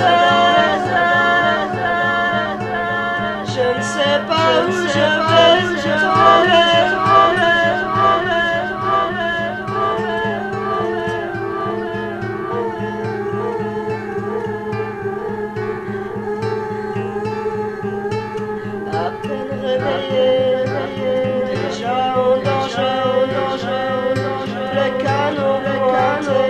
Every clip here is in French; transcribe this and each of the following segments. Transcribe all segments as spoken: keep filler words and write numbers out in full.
airs. Je ne sais pas où je vais, je vais, à peine réveillé, déjà en danger, le canon, le canon.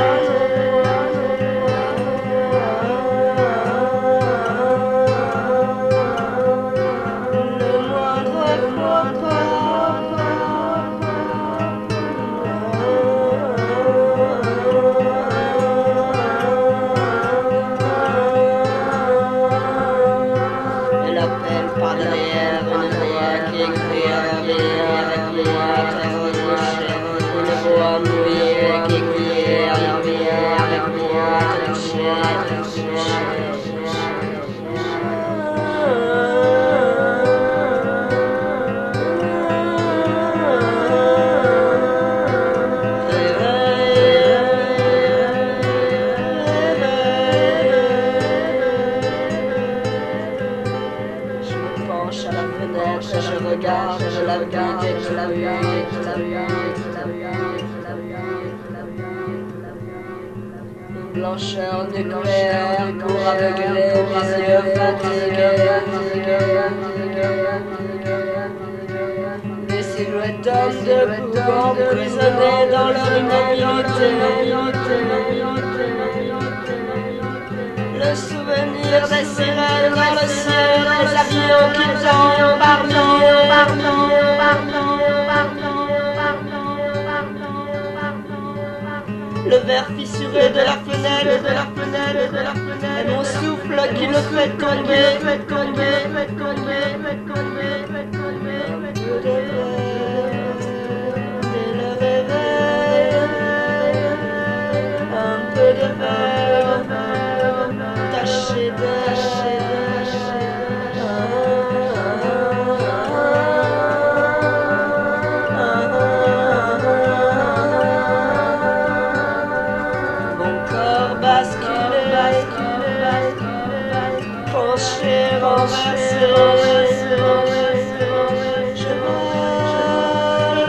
Par derrière, une voix qui crie à la rivière, une voix terrorisée, une voix mouillée qui crie à la rivière, une voix touchée, à la fenêtre, je regarde, je la regarde, je la regarde, je la regarde, je la regarde, je la regarde. Une blancheur nucléaire pour aveugler mes yeux fatigués. Des silhouettes d'hommes debout, emprisonnés dans leur immobilité. Le souvenir des sirènes dans le ciel, des avions qui tombent par milliers, par milliers, par milliers, par milliers. Le verre fissuré de la fenêtre, de la fenêtre, de la fenêtre, et mon souffle qui le fait tomber, fait tomber, fait tomber, fait tomber, fait tomber. Un peu de verre, dès le réveil, un peu de verre. Taché de, taché de, mon corps basculé, penché, renversé, je vole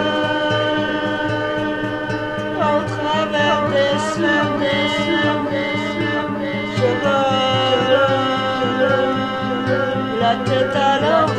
en travers des souvenirs, je vole la tête à l'envers.